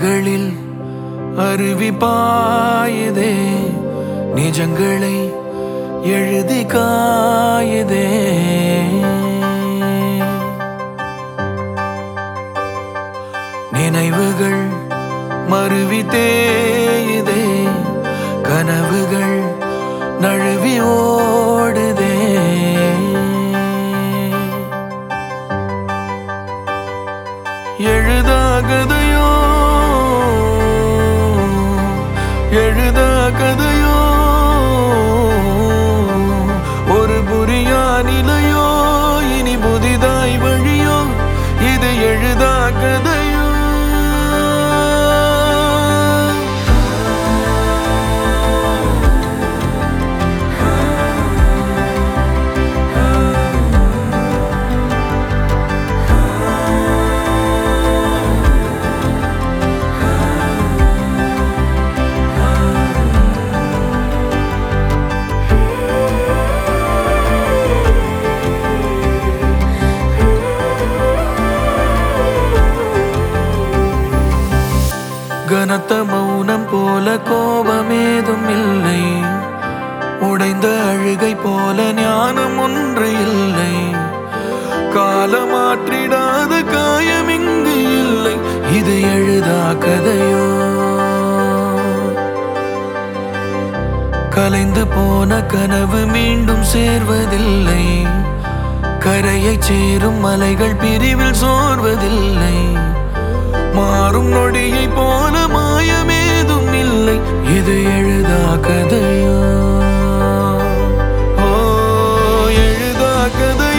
விழிகளில் அருவி பாயுதே, நிஜங்களை எழுதி காயுதே. நினைவுகள் மருவி தேயுதே, கனவுகள் நழுவி ஓடுதே. எழுதாகதையோ எழுதாகதையோ ஒரு புரியா நிலையோ, இனி புதிதாய் வழியோ, இது எழுதாகதையோ. கனத்த மௌனம் போல கோபமேதும் இல்லை, உடைந்த அழுகை போல ஞானம் ஒன்று இல்லை. காலமாற்றிடாத காயம் இங்கு இல்லை, இது எழுதா கதையோ. கலைந்து போன கனவு மீண்டும் சேர்வதில்லை, கரையை சேரும் மலைகள் பிரிவில் சோர்வதில்லை. மாறும் நொடியை போல மாயமேதும் இல்லை, இது எழுதா கதையோ. ஓ எழுதா கதை.